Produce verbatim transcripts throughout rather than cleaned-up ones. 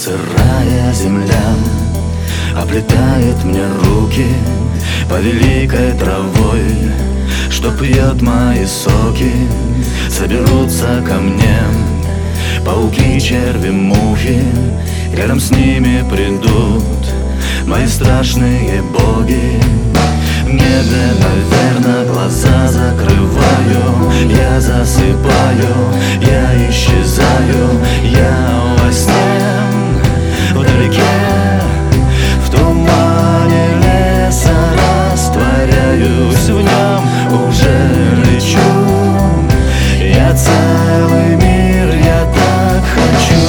Сырая земля оплетает мне руки по великой травой, что пьет мои соки. Соберутся ко мне пауки, черви, мухи, рядом с ними придут мои страшные боги. В небе, наверное, глаза закрываю, я засыпаю, я исчезаю, я во сне, вдалеке, в тумане леса растворяюсь, в нем уже лечу. Я целый мир, я так хочу.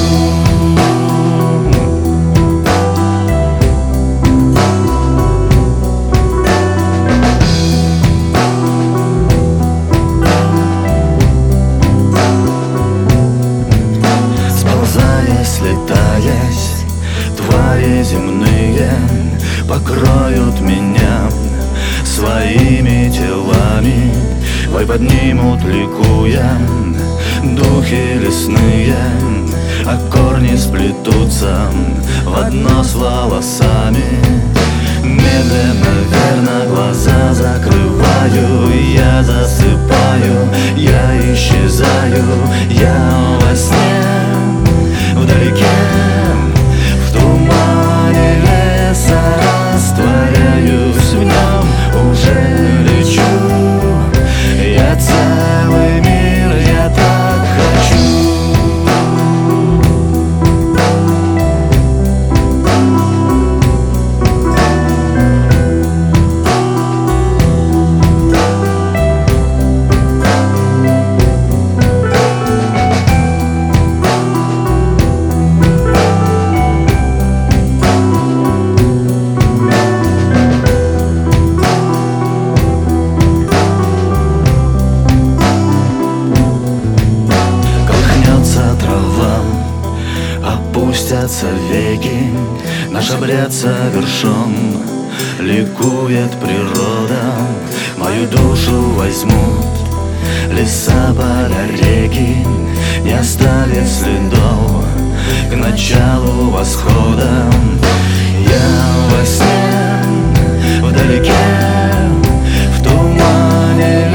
Слетаясь, твари земные покроют меня своими телами, вой поднимут, ликуя, духи лесные, а корни сплетутся в одно с волосами. Медленно, верно, глаза закрываю, я засыпаю, я исчезаю, я во сне, вдалеке, в тумане леса растворяюсь, в нем уже лечу. Я целый мир, я так хочу. Опустятся веки, наш обряд совершен, ликует природа, мою душу возьмут. Леса, поля, реки не оставят следов к началу восхода. Я во сне, вдалеке, в тумане